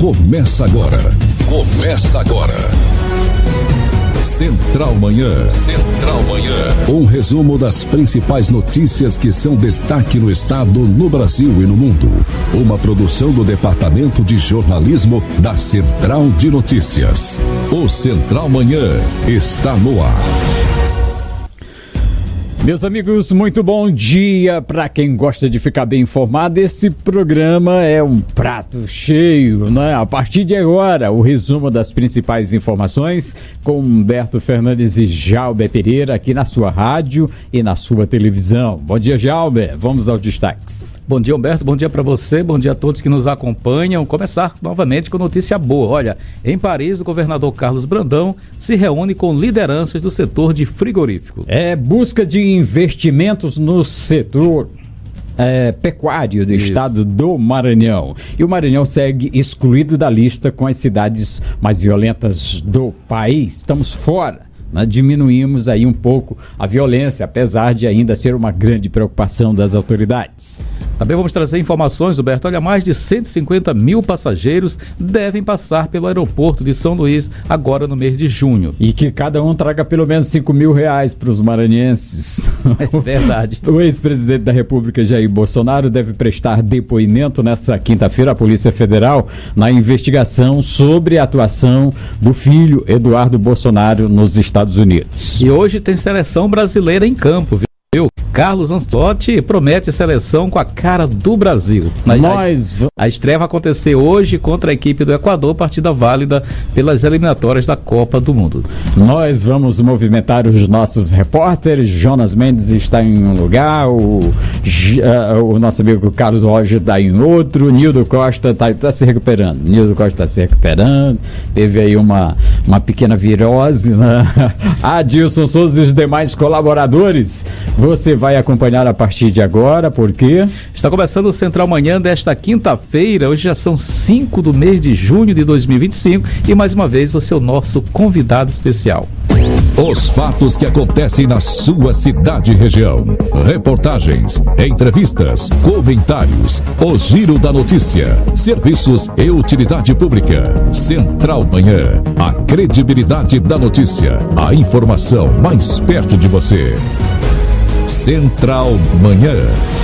Começa agora. Central Manhã. Central Manhã. Um resumo das principais notícias que são destaque no estado, no Brasil e no mundo. Uma produção do Departamento de Jornalismo da Central de Notícias. O Central Manhã está no ar. Meus amigos, muito bom dia para quem gosta de ficar bem informado. Esse programa é um prato cheio, né? A partir de agora, o resumo das principais informações com Humberto Fernandes e Jalber Pereira aqui na sua rádio e na sua televisão. Bom dia, Jalber. Vamos aos destaques. Bom dia, Humberto. Bom dia para você. Bom dia a todos que nos acompanham. Começar novamente com notícia boa. Olha, em Paris, o governador Carlos Brandão se reúne com lideranças do setor de frigorífico. Busca de investimentos no setor pecuário do estado do Maranhão. E o Maranhão segue excluído da lista com as cidades mais violentas do país. Estamos fora. Diminuímos aí um pouco a violência, apesar de ainda ser uma grande preocupação das autoridades. Também vamos trazer informações, Roberto. Olha, mais de 150 mil passageiros devem passar pelo aeroporto de São Luís agora no mês de junho. E que cada um traga pelo menos R$5.000 para os maranhenses. É verdade. O ex-presidente da República, Jair Bolsonaro, deve prestar depoimento nesta quinta-feira à Polícia Federal na investigação sobre a atuação do filho, Eduardo Bolsonaro, nos Estados Unidos. E hoje tem seleção brasileira em campo, viu? Carlos Ancelotti promete seleção com a cara do Brasil. A estreia vai acontecer hoje contra a equipe do Equador, partida válida pelas eliminatórias da Copa do Mundo. Nós vamos movimentar os nossos repórteres. Jonas Mendes está em um lugar, o nosso amigo Carlos Roger está em outro, Nildo Costa está se recuperando. Teve aí uma pequena virose, né? Adilson Souza e os demais colaboradores. Você vai acompanhar a partir de agora, porque está começando o Central Manhã desta quinta-feira. Hoje já são 5 do mês de junho de 2025 e mais uma vez você é o nosso convidado especial. Os fatos que acontecem na sua cidade e região. Reportagens, entrevistas, comentários, o giro da notícia, serviços e utilidade pública. Central Manhã, a credibilidade da notícia, a informação mais perto de você. Central Manhã.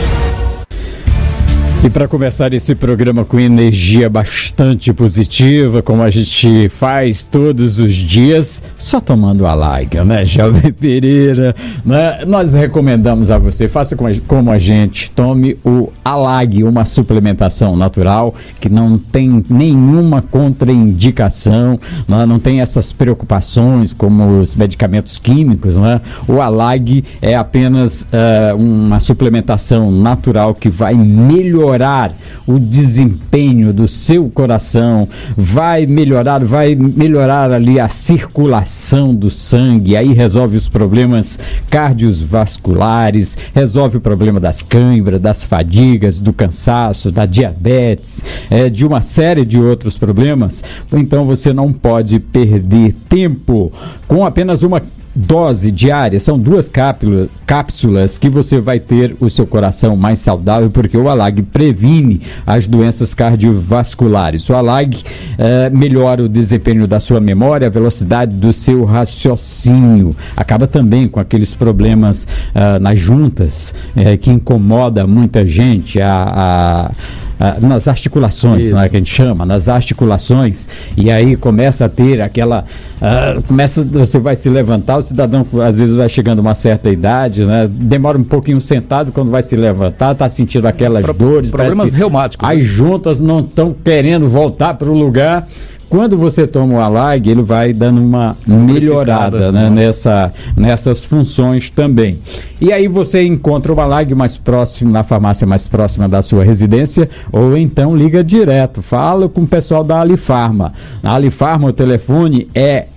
E para começar esse programa com energia bastante positiva, como a gente faz todos os dias, só tomando a Alag, né, Jalber Pereira? Né? Nós recomendamos a você, faça como a gente, tome o Alag, uma suplementação natural que não tem nenhuma contraindicação, né? Não tem essas preocupações como os medicamentos químicos, né? O Alag é apenas uma suplementação natural que vai melhorar o desempenho do seu coração, vai melhorar ali a circulação do sangue, aí resolve os problemas cardiovasculares, resolve o problema das câimbras, das fadigas, do cansaço, da diabetes, de uma série de outros problemas. Então você não pode perder tempo com apenas uma dose diária, são 2 cápsulas que você vai ter o seu coração mais saudável, porque o Alag previne as doenças cardiovasculares. O Alag melhora o desempenho da sua memória, a velocidade do seu raciocínio, acaba também com aqueles problemas nas juntas que incomoda muita gente, nas articulações, não é que a gente chama, nas articulações, e aí começa a ter aquela, você vai se levantar, o cidadão às vezes vai chegando a uma certa idade, né? Demora um pouquinho sentado, quando vai se levantar, está sentindo aquelas dores, problemas reumáticos. As juntas não estão querendo voltar para o lugar. Quando você toma o Alag, ele vai dando uma melhorada, né, nessas funções também. E aí você encontra o Alag mais próximo, na farmácia mais próxima da sua residência, ou então liga direto, fala com o pessoal da Alifarma. Na Alifarma o telefone é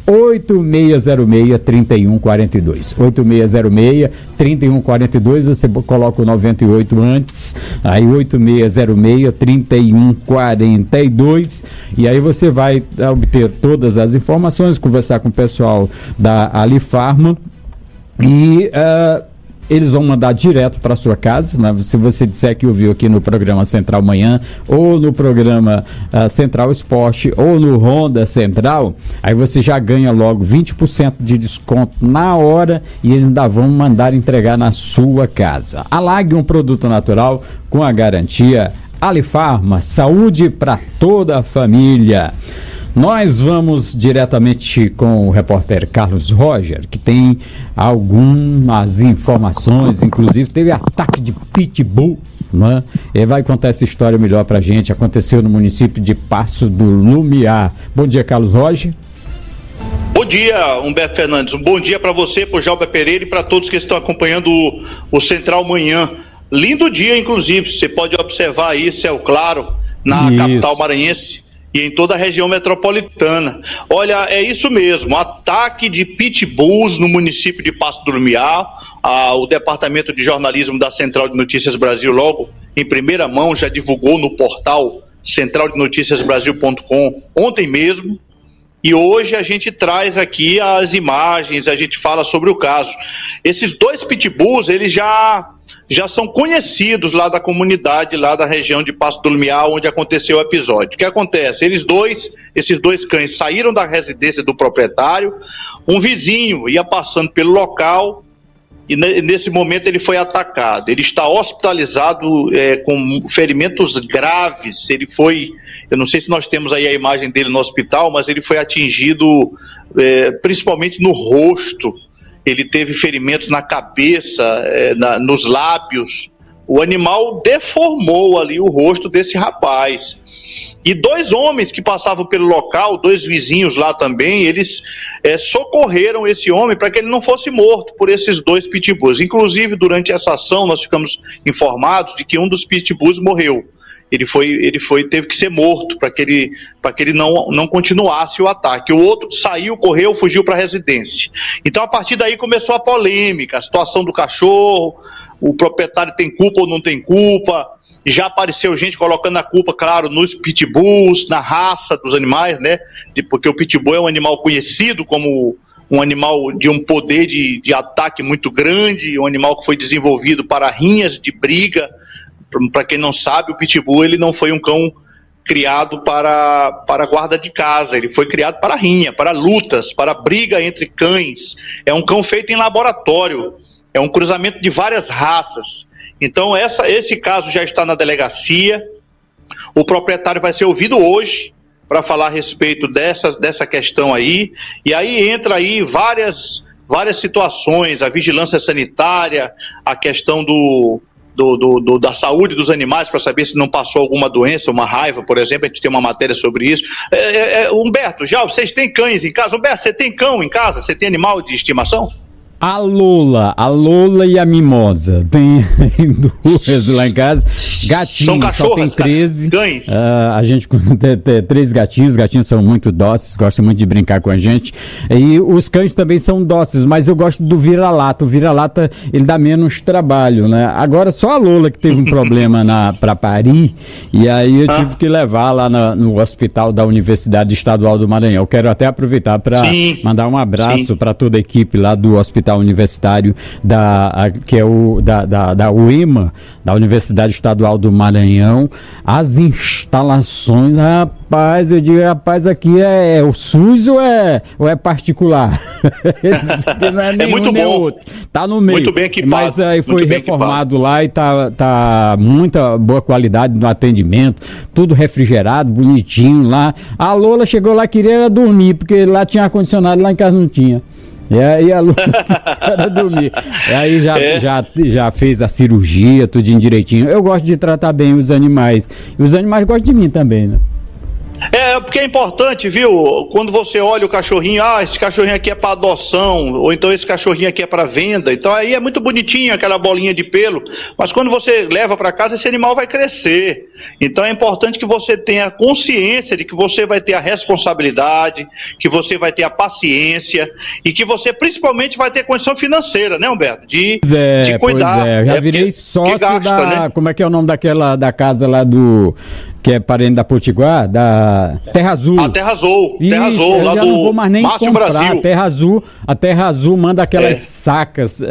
8606-3142. 8606-3142, você coloca o 98 antes, aí 8606-3142, e aí você vai obter todas as informações, conversar com o pessoal da Alifarma e eles vão mandar direto para sua casa, né? Se você disser que ouviu aqui no programa Central Manhã, ou no programa Central Esporte, ou no Ronda Central, aí você já ganha logo 20% de desconto na hora e eles ainda vão mandar entregar na sua casa. Alag, um produto natural com a garantia Alifarma, saúde para toda a família. Nós vamos diretamente com o repórter Carlos Roger, que tem algumas informações, inclusive teve ataque de pitbull, né? Ele vai contar essa história melhor pra gente. Aconteceu no município de Passo do Lumiar. Bom dia, Carlos Roger. Bom dia, Humberto Fernandes. Um bom dia para você, para o Jalber Pereira e para todos que estão acompanhando o Central Manhã. Lindo dia, inclusive. Você pode observar aí, céu claro, na capital maranhense e em toda a região metropolitana. Olha, é isso mesmo, ataque de pitbulls no município de Passo do Lumiar. O Departamento de Jornalismo da Central de Notícias Brasil, logo em primeira mão, já divulgou no portal centraldenoticiasbrasil.com ontem mesmo. E hoje a gente traz aqui as imagens, a gente fala sobre o caso. Esses dois pitbulls, eles já são conhecidos lá da comunidade, lá da região de Passo do Lumiar, onde aconteceu o episódio. O que acontece? Esses dois cães saíram da residência do proprietário, um vizinho ia passando pelo local e nesse momento ele foi atacado. Ele está hospitalizado com ferimentos graves. Eu não sei se nós temos aí a imagem dele no hospital, mas ele foi atingido principalmente no rosto. Ele teve ferimentos na cabeça, nos lábios. O animal deformou ali o rosto desse rapaz. E dois homens que passavam pelo local, dois vizinhos lá também, eles socorreram esse homem para que ele não fosse morto por esses dois pitbulls. Inclusive, durante essa ação, nós ficamos informados de que um dos pitbulls morreu. Ele teve que ser morto para que ele não continuasse o ataque. O outro saiu, correu, fugiu para a residência. Então, a partir daí começou a polêmica, a situação do cachorro, o proprietário tem culpa ou não tem culpa. Já apareceu gente colocando a culpa, claro, nos pitbulls, na raça dos animais, né? Porque o pitbull é um animal conhecido como um animal de um poder de ataque muito grande, um animal que foi desenvolvido para rinhas de briga. Para quem não sabe, o pitbull ele não foi um cão criado para guarda de casa, ele foi criado para rinha, para lutas, para briga entre cães. É um cão feito em laboratório, é um cruzamento de várias raças. Então esse caso já está na delegacia, o proprietário vai ser ouvido hoje para falar a respeito dessa questão aí, e aí entra aí várias situações, a vigilância sanitária, a questão da saúde dos animais, para saber se não passou alguma doença, uma raiva, por exemplo. A gente tem uma matéria sobre isso. Humberto, já vocês têm cães em casa? Humberto, você tem cão em casa? Você tem animal de estimação? A Lola e a Mimosa. Tem duas lá em casa. Gatinhos, são cachorras, só tem 13. Cães. A gente tem 3 gatinhos. Os gatinhos são muito dóceis, gostam muito de brincar com a gente. E os cães também são dóceis, mas eu gosto do vira-lata. O vira-lata, ele dá menos trabalho, né? Agora, só a Lola que teve um problema para parir, e aí eu tive que levar lá no hospital da Universidade Estadual do Maranhão. Eu quero até aproveitar para mandar um abraço para toda a equipe lá do Hospital Universitário que é da UEMA, da Universidade Estadual do Maranhão. As instalações, rapaz, eu digo, aqui é o SUS ou é particular? Não é muito nem bom. Outro. Tá no meio. Muito bem equipado. Mas aí foi reformado lá e tá muita boa qualidade no atendimento, tudo refrigerado, bonitinho lá. A Lola chegou lá, queria dormir, porque lá tinha ar-condicionado, lá em casa não tinha. E aí a Lula para dormir. E aí já fez a cirurgia, tudo direitinho. Eu gosto de tratar bem os animais. E os animais gostam de mim também, né? Porque é importante, viu? Quando você olha o cachorrinho, esse cachorrinho aqui é para adoção, ou então esse cachorrinho aqui é para venda. Então aí é muito bonitinho aquela bolinha de pelo, mas quando você leva para casa, esse animal vai crescer. Então é importante que você tenha consciência de que você vai ter a responsabilidade, que você vai ter a paciência e que você principalmente vai ter condição financeira, né, Humberto? De cuidar. Pois é, eu já virei sócio gasta, né? Como é que é o nome da casa lá que é parente da Potiguar, da Terra Azul. A Terra Azul, Isso, Terra Azul, lá já do não vou mais nem Márcio comprar. Brasil. A Terra Azul manda aquelas sacas,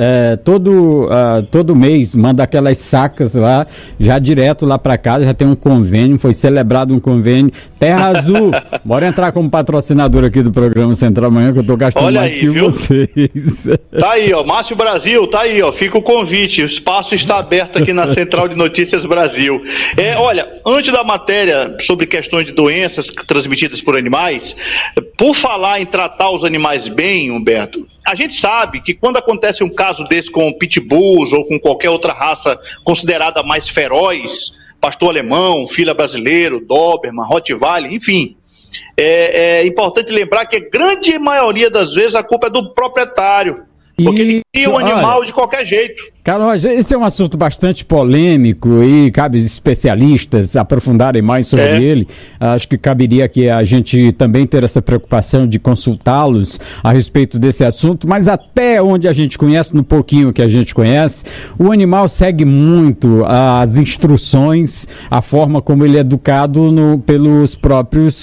todo mês manda aquelas sacas lá, já direto lá para casa, já tem um convênio, foi celebrado um convênio. Terra Azul, bora entrar como patrocinador aqui do programa Central Amanhã, que eu tô gastando Olha mais aí, que viu? vocês. Tá aí, ó, Márcio Brasil, tá aí, ó, fica o convite, o espaço está aberto aqui na Central de Notícias Brasil. Olha, antes da matéria sobre questões de doenças transmitidas por animais, por falar em tratar os animais bem, Humberto, a gente sabe que quando acontece um caso desse com pitbulls ou com qualquer outra raça considerada mais feroz, pastor alemão, fila brasileiro, Doberman, Rottweiler, enfim, é importante lembrar que a grande maioria das vezes a culpa é do proprietário, porque ele cria o animal de qualquer jeito. Carlos, esse é um assunto bastante polêmico e cabe especialistas aprofundarem mais sobre ele. Acho que caberia que a gente também ter essa preocupação de consultá-los a respeito desse assunto, mas até onde a gente conhece, no pouquinho que a gente conhece, o animal segue muito as instruções, a forma como ele é educado pelos próprios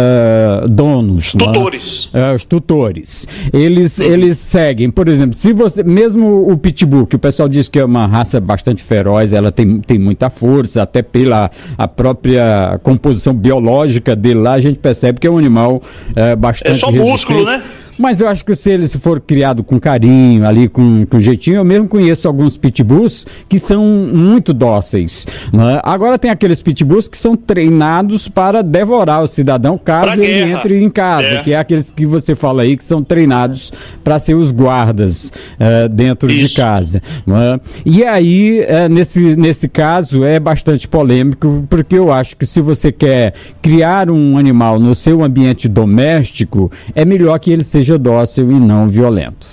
donos. Tutores. Os tutores. Eles seguem, por exemplo, se você, mesmo o pitbull, que o pessoal diz que é uma raça bastante feroz, ela tem muita força, até pela a própria composição biológica dele lá, a gente percebe que é um animal bastante resistente. É só músculo, né? Mas eu acho que se ele for criado com carinho, ali com jeitinho, eu mesmo conheço alguns pitbulls que são muito dóceis, né? Agora tem aqueles pitbulls que são treinados para devorar o cidadão caso ele entre em casa, que é aqueles que você fala aí que são treinados para ser os guardas dentro de casa, né? E aí, nesse caso, é bastante polêmico, porque eu acho que se você quer criar um animal no seu ambiente doméstico, é melhor que ele seja dócil e não violento.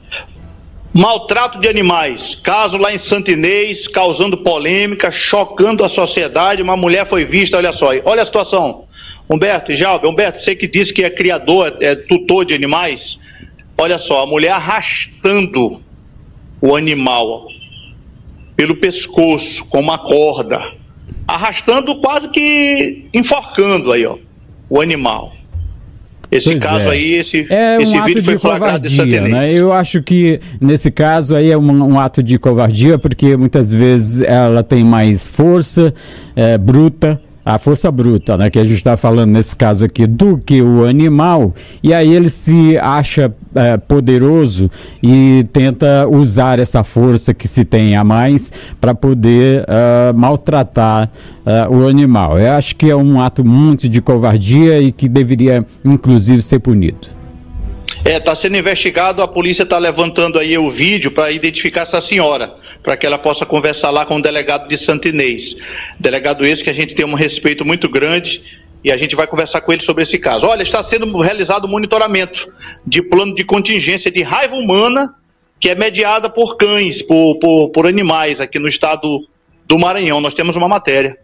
Maltrato de animais, caso lá em Santo Inês, causando polêmica, chocando a sociedade. Uma mulher foi vista, olha só, olha a situação. Humberto e Jalber, Humberto, você que disse que é criador, é tutor de animais, olha só, a mulher arrastando o animal pelo pescoço com uma corda, arrastando, quase que enforcando aí, ó, o animal. Esse caso aí, esse vídeo foi flagrado em Santo Inês. Né? Eu acho que nesse caso aí é um ato de covardia, porque muitas vezes ela tem mais força bruta, a força bruta, né, que a gente está falando nesse caso aqui, do que o animal, e aí ele se acha poderoso e tenta usar essa força que se tem a mais para poder maltratar o animal. Eu acho que é um ato muito de covardia e que deveria, inclusive, ser punido. Está sendo investigado, a polícia está levantando aí o vídeo para identificar essa senhora, para que ela possa conversar lá com o delegado de Santo Inês. Delegado esse que a gente tem um respeito muito grande e a gente vai conversar com ele sobre esse caso. Olha, está sendo realizado monitoramento de plano de contingência de raiva humana, que é mediada por cães, por animais aqui no estado do Maranhão. Nós temos uma matéria.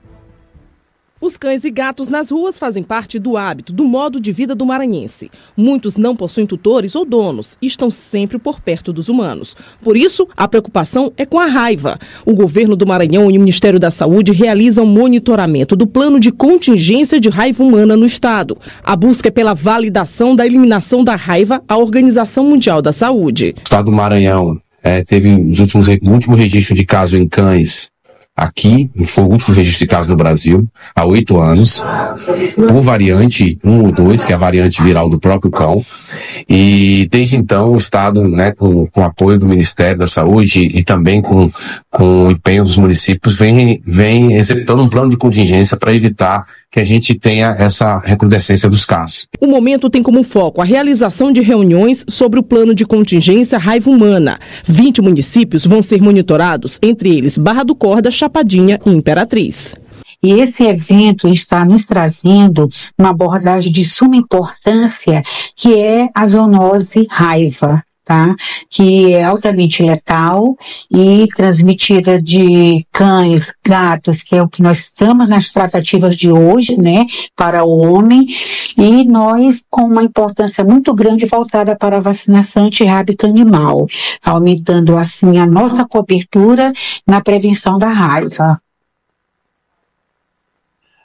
Os cães e gatos nas ruas fazem parte do hábito, do modo de vida do maranhense. Muitos não possuem tutores ou donos e estão sempre por perto dos humanos. Por isso, a preocupação é com a raiva. O governo do Maranhão e o Ministério da Saúde realizam monitoramento do plano de contingência de raiva humana no estado. A busca é pela validação da eliminação da raiva à Organização Mundial da Saúde. O estado do Maranhão teve o último registro de caso em cães aqui, foi o último registro de caso no Brasil, há 8 anos, por variante 1 ou 2, que é a variante viral do próprio cão. E desde então o Estado, né, com o apoio do Ministério da Saúde e também com o empenho dos municípios, vem executando um plano de contingência para evitar que a gente tenha essa recrudescência dos casos. O momento tem como foco a realização de reuniões sobre o plano de contingência raiva humana. 20 municípios vão ser monitorados, entre eles Barra do Corda, Chapadinha e Imperatriz. E esse evento está nos trazendo uma abordagem de suma importância, que é a zoonose raiva, tá? Que é altamente letal e transmitida de cães, gatos, que é o que nós estamos nas tratativas de hoje, né, para o homem, e nós com uma importância muito grande voltada para a vacinação antirrábica animal, aumentando assim a nossa cobertura na prevenção da raiva.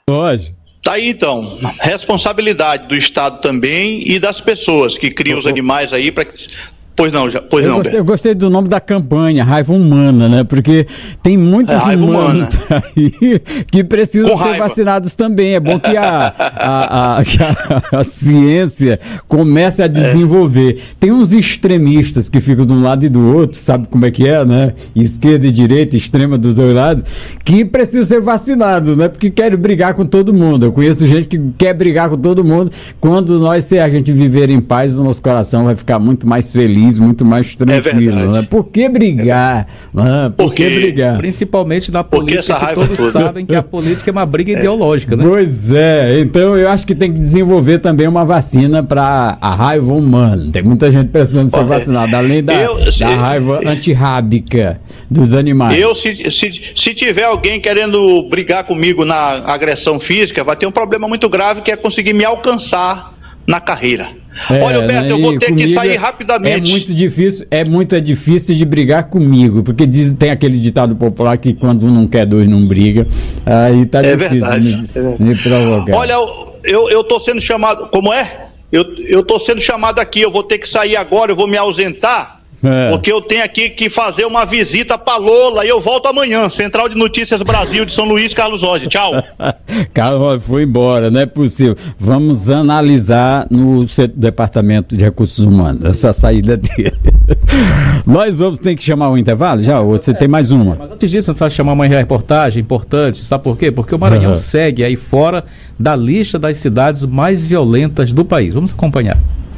Pode. Tá aí, então, responsabilidade do Estado também e das pessoas que criam os animais aí para que... Eu gostei do nome da campanha, Raiva Humana, né? Porque tem muitos humanos aí que precisam ser vacinados também. É bom que a ciência comece a desenvolver. Tem uns extremistas que ficam de um lado e do outro, sabe como é que é, né? Esquerda e direita, extrema dos dois lados, que precisam ser vacinados, né? Porque querem brigar com todo mundo. Eu conheço gente que quer brigar com todo mundo. Quando a gente viver em paz, o nosso coração vai ficar muito mais feliz, muito mais tranquilo, né? Por que brigar? Por que brigar? Principalmente na política, que todos sabem que a política é uma briga ideológica, né? Pois é, então eu acho que tem que desenvolver também uma vacina para a raiva humana. Tem muita gente pensando em ser vacinada, além da raiva antirrábica dos animais. Se tiver alguém querendo brigar comigo na agressão física, vai ter um problema muito grave, que é conseguir me alcançar na carreira. Olha, Alberto, eu vou ter que sair rapidamente. É muito difícil de brigar comigo, porque tem aquele ditado popular que quando um não quer, dois não briga. Aí tá difícil me provocar. Olha, eu tô sendo chamado, como é? Eu tô sendo chamado aqui, eu vou ter que sair agora, eu vou me ausentar. Porque eu tenho aqui que fazer uma visita para Lola e eu volto amanhã. Central de Notícias Brasil de São Luís, Carlos Roger. Tchau. Carlos foi embora, não é possível. Vamos analisar no Departamento de Recursos Humanos essa saída dele. Nós vamos ter que chamar o intervalo já? Ou você tem mais uma? Mas antes disso, você vai chamar uma reportagem importante, sabe por quê? Porque o Maranhão segue aí fora da lista das cidades mais violentas do país. Vamos acompanhar.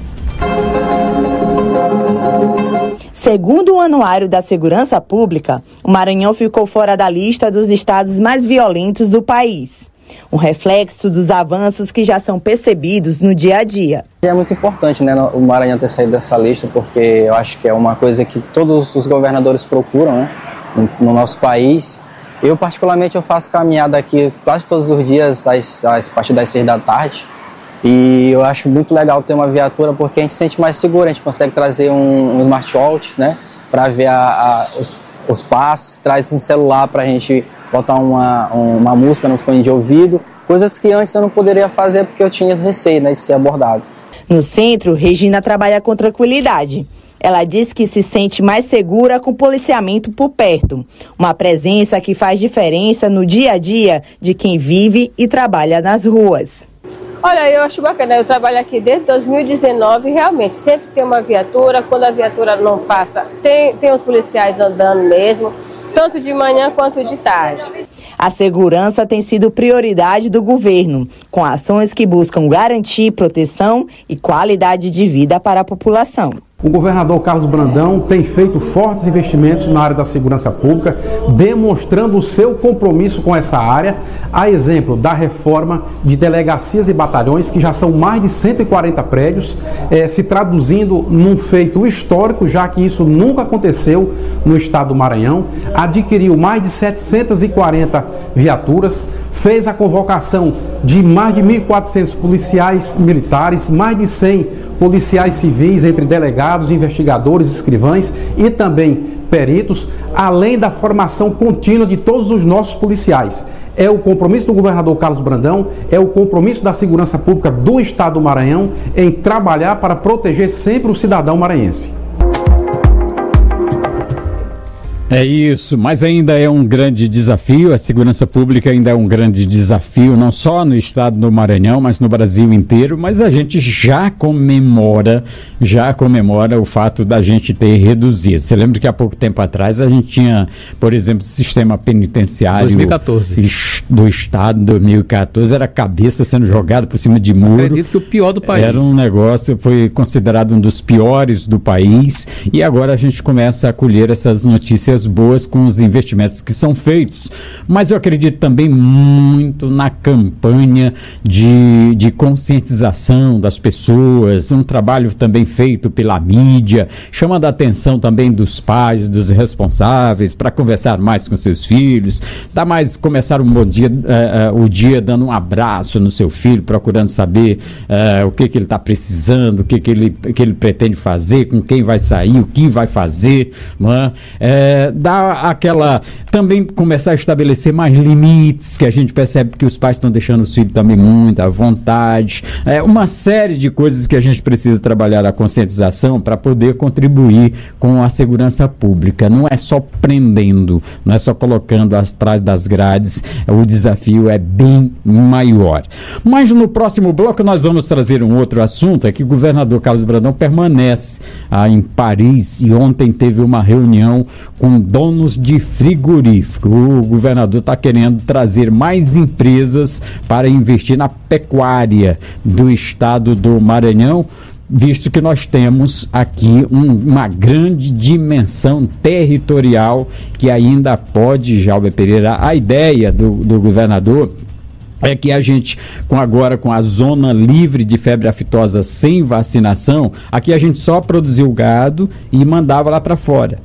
Segundo o Anuário da Segurança Pública, o Maranhão ficou fora da lista dos estados mais violentos do país. Um reflexo dos avanços que já são percebidos no dia a dia. É muito importante, né, o Maranhão ter saído dessa lista, porque eu acho que é uma coisa que todos os governadores procuram, né, no nosso país. Eu, particularmente, eu faço caminhada aqui quase todos os dias, a partir das 6 da tarde. E eu acho muito legal ter uma viatura, porque a gente se sente mais seguro, a gente consegue trazer um smartwatch, né, para ver os passos, traz um celular para a gente botar uma música no fone de ouvido, coisas que antes eu não poderia fazer porque eu tinha receio, né, de ser abordado. No centro, Regina trabalha com tranquilidade. Ela diz que se sente mais segura com policiamento por perto, uma presença que faz diferença no dia a dia de quem vive e trabalha nas ruas. Olha, eu acho bacana, eu trabalho aqui desde 2019 e realmente sempre tem uma viatura, quando a viatura não passa, tem os policiais andando mesmo, tanto de manhã quanto de tarde. A segurança tem sido prioridade do governo, com ações que buscam garantir proteção e qualidade de vida para a população. O governador Carlos Brandão tem feito fortes investimentos na área da segurança pública, demonstrando o seu compromisso com essa área, a exemplo da reforma de delegacias e batalhões, que já são mais de 140 prédios, se traduzindo num feito histórico, já que isso nunca aconteceu no estado do Maranhão. Adquiriu mais de 740 viaturas, fez a convocação de mais de 1.400 policiais militares, mais de 100 policiais civis, entre delegados, investigadores, escrivães e também peritos, além da formação contínua de todos os nossos policiais. É o compromisso do governador Carlos Brandão, é o compromisso da segurança pública do estado do Maranhão em trabalhar para proteger sempre o cidadão maranhense. É isso, mas ainda é um grande desafio, a segurança pública ainda é um grande desafio, não só no estado do Maranhão, mas no Brasil inteiro, mas a gente já comemora o fato da gente ter reduzido. Você lembra que há pouco tempo atrás a gente tinha, por exemplo, o sistema penitenciário 2014. Do estado, em 2014, era cabeça sendo jogada por cima de muro. Acredito que o pior do país. Era um negócio, foi considerado um dos piores do país, e agora a gente começa a colher essas notícias boas com os investimentos que são feitos, mas eu acredito também muito na campanha de conscientização das pessoas, um trabalho também feito pela mídia, chamando a atenção também dos pais, dos responsáveis, para conversar mais com seus filhos, começar um bom dia, o dia dando um abraço no seu filho, procurando saber o que ele está precisando, o que ele pretende fazer, com quem vai sair, o que vai fazer, não é? dar aquela... Também começar a estabelecer mais limites, que a gente percebe que os pais estão deixando os filhos também muito à vontade. Uma série de coisas que a gente precisa trabalhar na conscientização para poder contribuir com a segurança pública. Não é só prendendo, não é só colocando atrás das grades, o desafio é bem maior. Mas no próximo bloco nós vamos trazer um outro assunto, é que o governador Carlos Brandão permanece em Paris e ontem teve uma reunião com donos de frigorífico. O governador está querendo trazer mais empresas para investir na pecuária do estado do Maranhão, visto que nós temos aqui uma grande dimensão territorial que ainda pode, Jalber Pereira, a ideia do governador é que a gente, agora com a zona livre de febre aftosa sem vacinação, aqui a gente só produziu o gado e mandava lá para fora.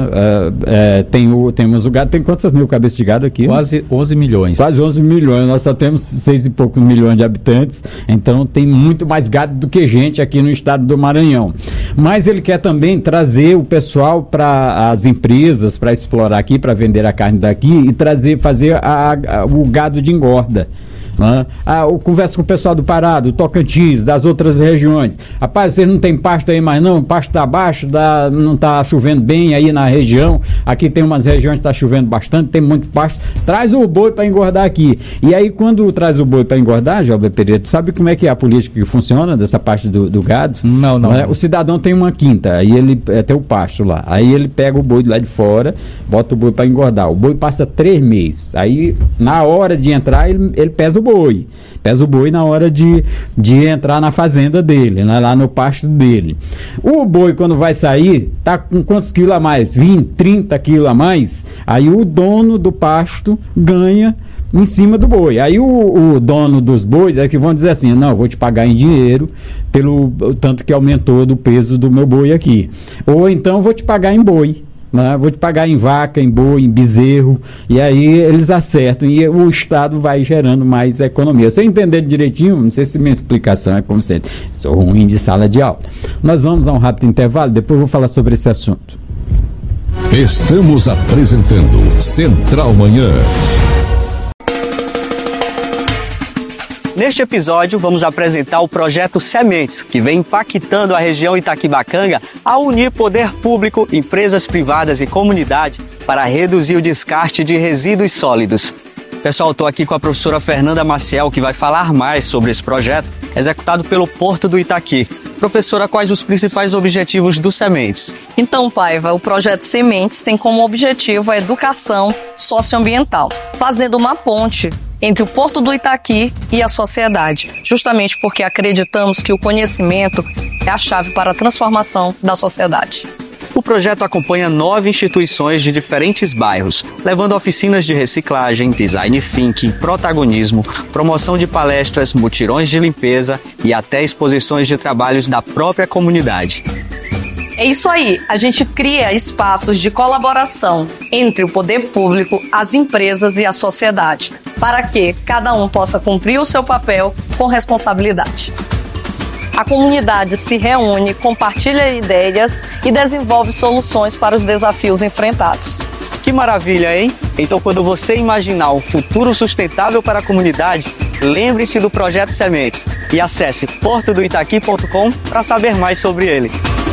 Temos o gado, tem quantas mil cabeças de gado aqui? Quase 11 milhões. Quase 11 milhões, nós só temos 6 e poucos milhões de habitantes, então tem muito mais gado do que gente aqui no estado do Maranhão. Mas ele quer também trazer o pessoal para as empresas, para explorar aqui, para vender a carne daqui e fazer o gado de engorda. Eu converso com o pessoal do Pará, do Tocantins, das outras regiões. Rapaz, vocês não tem pasto aí mais não? O pasto está baixo, não está chovendo bem aí na região. Aqui tem umas regiões que está chovendo bastante, tem muito pasto. Traz o boi para engordar aqui. E aí, quando traz o boi para engordar, Jalber Pereira, tu sabe como é que é a política que funciona dessa parte do gado? Não. O cidadão tem uma quinta, aí ele tem o pasto lá. Aí ele pega o boi lá de fora, bota o boi para engordar. O boi passa 3 meses. Aí, na hora de entrar, ele pesa o boi na hora de entrar na fazenda dele, né, lá no pasto dele. O boi, quando vai sair, tá com quantos quilos a mais? 20, 30 quilos a mais. Aí o dono do pasto ganha em cima do boi. Aí o dono dos bois é que vão dizer assim: não, eu vou te pagar em dinheiro pelo tanto que aumentou do peso do meu boi aqui. Ou então vou te pagar em boi. Vou te pagar em vaca, em boi, em bezerro, e aí eles acertam e o Estado vai gerando mais economia. Você entender direitinho, não sei se minha explicação é como sempre, sou ruim de sala de aula. Nós vamos a um rápido intervalo, depois eu vou falar sobre esse assunto. Estamos apresentando Central Manhã. Neste episódio, vamos apresentar o projeto Sementes, que vem impactando a região Itaquibacanga a unir poder público, empresas privadas e comunidade para reduzir o descarte de resíduos sólidos. Pessoal, estou aqui com a professora Fernanda Maciel, que vai falar mais sobre esse projeto, executado pelo Porto do Itaqui. Professora, quais os principais objetivos do Sementes? Então, Paiva, o projeto Sementes tem como objetivo a educação socioambiental, fazendo uma ponte entre o Porto do Itaqui e a sociedade, justamente porque acreditamos que o conhecimento é a chave para a transformação da sociedade. O projeto acompanha 9 instituições de diferentes bairros, levando oficinas de reciclagem, design thinking, protagonismo, promoção de palestras, mutirões de limpeza e até exposições de trabalhos da própria comunidade. É isso aí, a gente cria espaços de colaboração entre o poder público, as empresas e a sociedade, para que cada um possa cumprir o seu papel com responsabilidade. A comunidade se reúne, compartilha ideias e desenvolve soluções para os desafios enfrentados. Que maravilha, hein? Então, quando você imaginar um futuro sustentável para a comunidade, lembre-se do Projeto Sementes e acesse portodoitaqui.com para saber mais sobre ele.